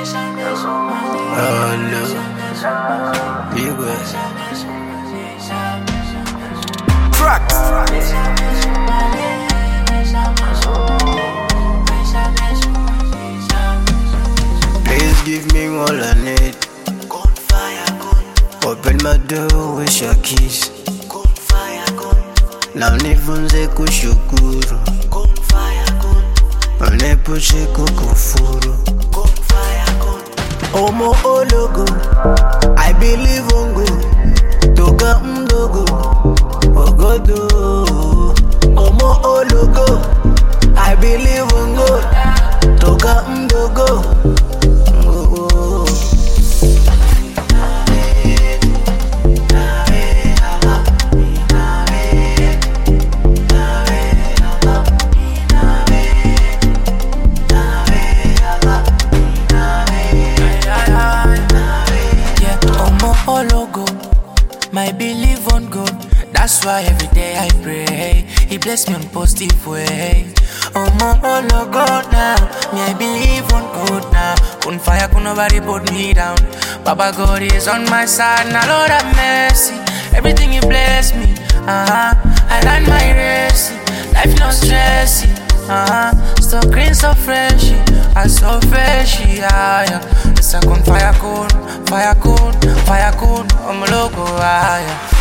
Oh no, Big West. Tracks. Please give me all I need. Open my door with your keys. Na unifunze kushukuru, uniepushe kukufuru. Omo ologo, I believe on God. Toka mdogo, ogodo. Omo ologo, I believe on God. Toka mdogo. My belief on God, that's why every day I pray. He bless me on positive way. Oh God now, me I believe on God now. Couldn't fire, could nobody put me down. Baba God is on my side, now Lord have mercy. Everything He bless me, I ran my race. Life no stressy, so green, so freshy, I so freshy, yeah. The second fire cone, I'm a logo, yeah.